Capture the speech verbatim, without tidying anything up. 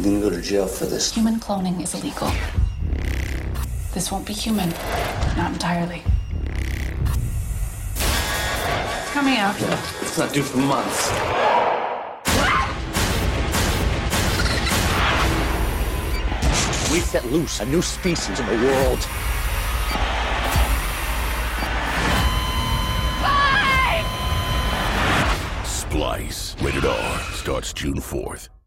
gonna go to jail for this. Human cloning is illegal. This won't be human. Not entirely. It's coming out. Yeah, it's not due for months. We set loose a new species in the world. Splice. Rated R. Starts June fourth.